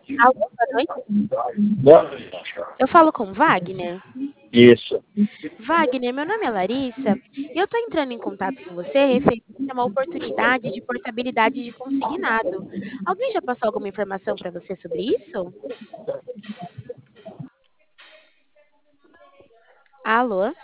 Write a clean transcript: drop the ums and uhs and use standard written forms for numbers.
Alô, boa noite. Boa noite. Eu falo com Wagner. Isso. Wagner, meu nome é Larissa e eu estou entrando em contato com você referente a uma oportunidade de portabilidade de consignado. Alguém já passou alguma informação para você sobre isso? Alô?